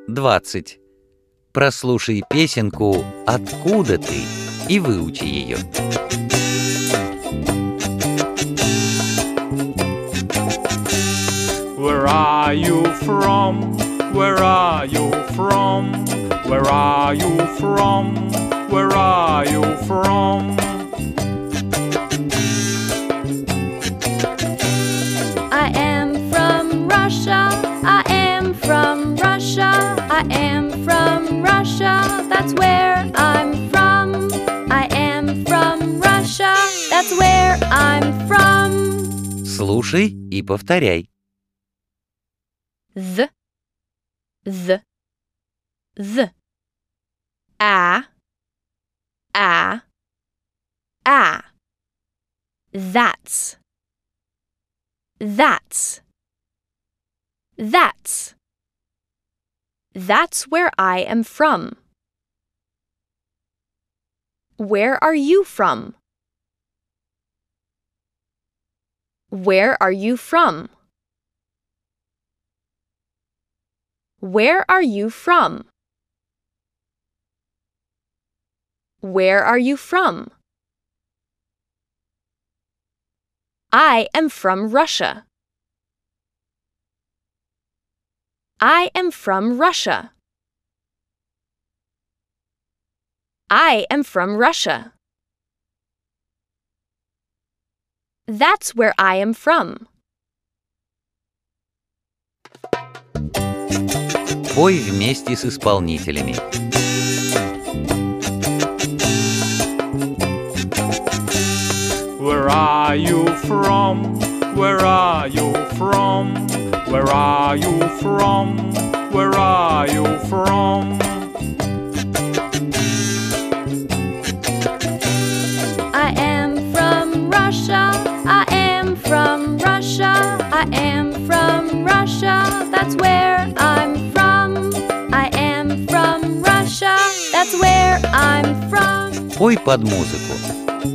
20. Прослушай песенку «Откуда ты?» и выучи ее. Where are you from? Where are you from? Where are you from? Where are you from? I am from Russia. I am from Russia. I am from Russia. That's where I'm from. I am from Russia. That's where I'm from. Слушай и повторяй. Th. A. That's. That's where I am from. Where are you from? Where are you from? Where are you from? Where are you from? I am from Russia. I am from Russia. I am from Russia. That's where I am from. Пой вместе с исполнителями. Where are you from? Where are you from? Where are you from? Where are you from? I am from Russia. I am from Russia. I am from Russia. That's where I'm from. I am from Russia. That's where I'm from. Пой под музыку.